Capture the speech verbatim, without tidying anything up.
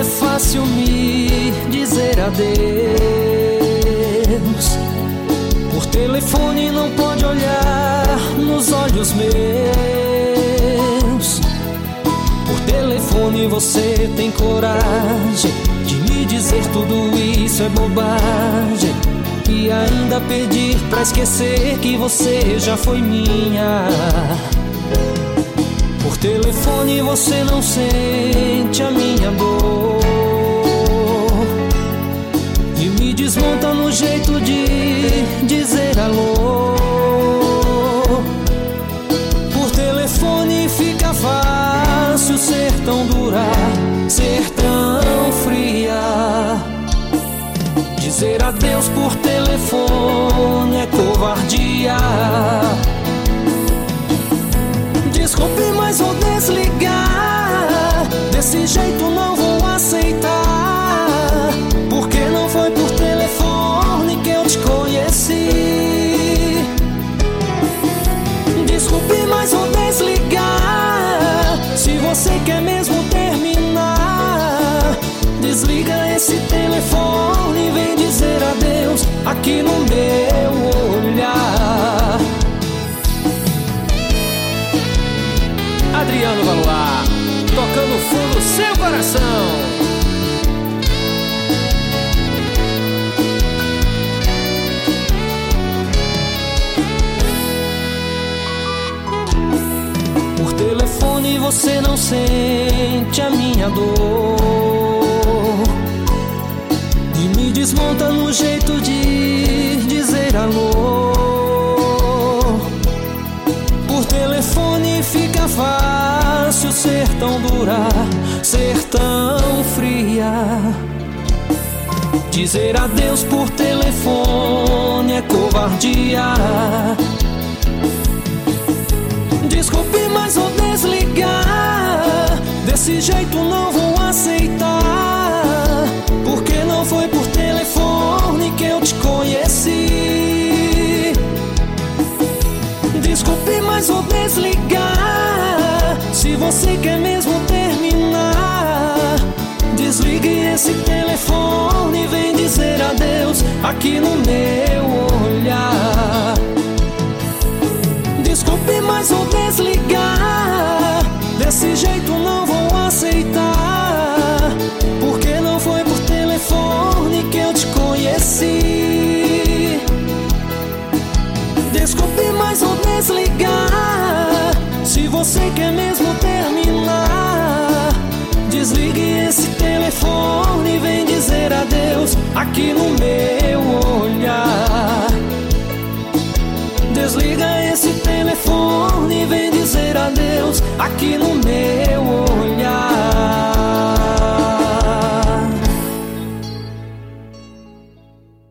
é fácil me dizer adeus. Por telefone não pode olhar nos olhos meus. Por telefone você tem coragem de me dizer tudo isso é bobagem, e ainda pedir pra esquecer que você já foi minha. Por telefone você não sente a minha dor e me desmonta no jeito de dizer alô. Por telefone fica fácil ser tão dura, ser tão fria. Dizer adeus por telefone é covardia. Desculpe, mas vou desligar. Desse jeito não vou aceitar, porque não foi por telefone que eu te conheci. Desculpe, mas vou desligar. Se você quer mesmo terminar, desliga esse telefone e vem dizer adeus aqui no meu olhar. Adriano Valois, tocando fundo seu coração. Por telefone você não sente a minha dor e me desmonta no jeito de dizer alô. Por telefone fica fácil ser tão dura, ser tão fria. Dizer adeus por telefone é covardia. Desculpe, mas vou desligar. Desse jeito não vou aceitar, porque não foi por telefone que eu te conheci. Desculpe, mas vou desligar. Se você quer mesmo terminar, desligue esse telefone e vem dizer adeus aqui no meu olhar. Desculpe, mas vou desligar. Desse jeito não vou aceitar, porque não foi por telefone que eu te conheci. Desculpe, mas vou desligar. Se você quer mesmo terminar, desligue esse telefone e vem dizer adeus aqui no meu olhar. Desliga esse telefone e vem dizer adeus aqui no meu